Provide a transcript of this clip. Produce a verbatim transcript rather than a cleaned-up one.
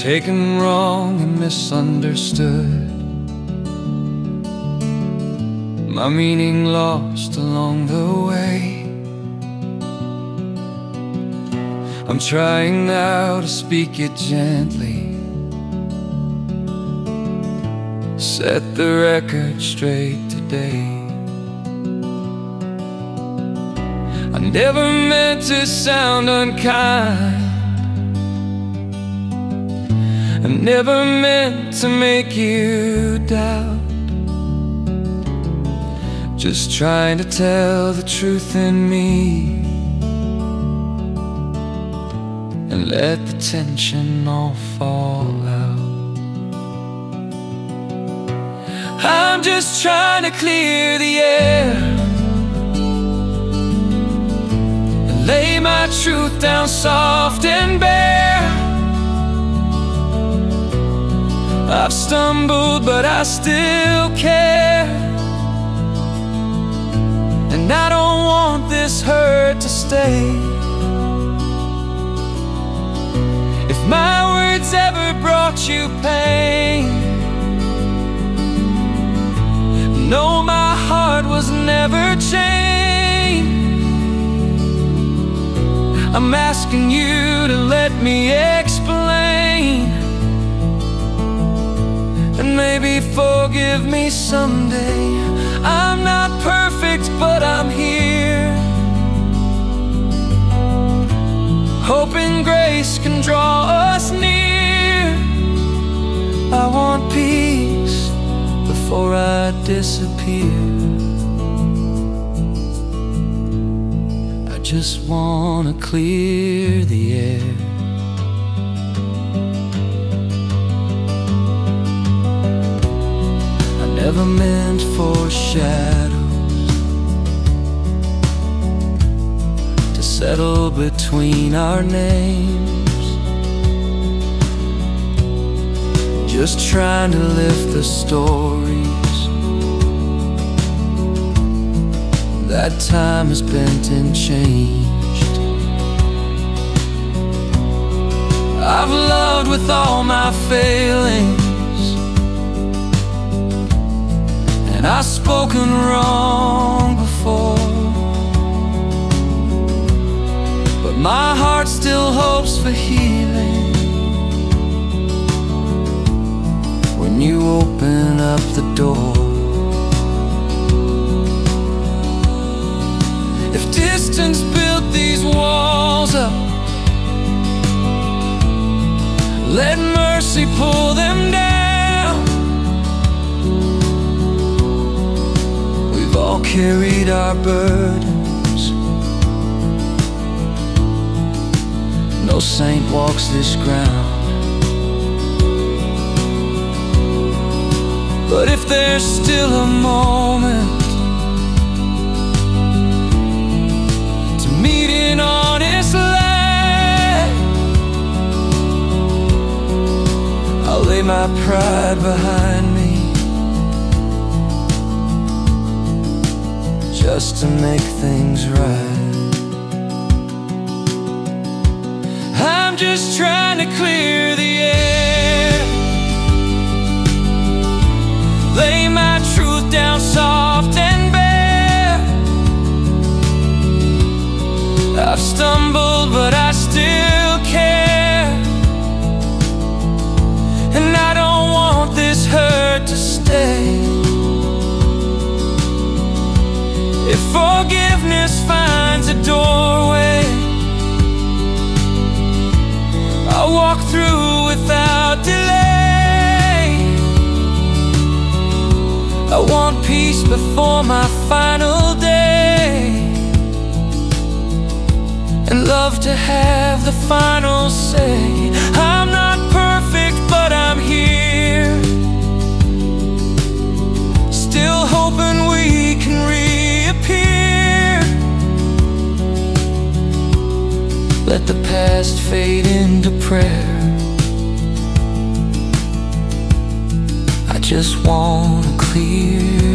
taken wrong and misunderstood, my meaning lost along the way. I'm trying now to speak it gently, set the record straight today. I never meant to sound unkind, I never meant to make you doubt. Just trying to tell the truth in me and let the tension all fall out. I'm just trying to clear the air and lay my truth down soft and bare. I've stumbled, but I still care, and I don't want this hurt to stay. If my words ever brought you pain, know my heart was never chained. I'm asking you to let me explain, and maybe forgive me someday. I'm not perfect, but I'm here, hoping grace can draw us near. I want peace before I disappear. I just wanna clear the air. Never meant for shadows to settle between our names. Just trying to lift the stories that time has bent and changed. I've loved with all my failings, I've spoken wrong before, but my heart still hopes for healing when you open up the door. If distance built these walls up, let mercy pull them down. All carried our burdens, no saint walks this ground. But if there's still a moment to meet in honest light, I'll lay my pride behind me, just to make things right. I'm just trying to clear the air, lay my truth down soft and bare. I've stumbled, but I still care, and I don't want this hurt to stay. If forgiveness finds a doorway, I'll walk through without delay. I want peace before my final day, and love to have the final say. I'm not perfect, but I'm here, still hoping we can reach. Let the past fade into prayer. I just wanna clear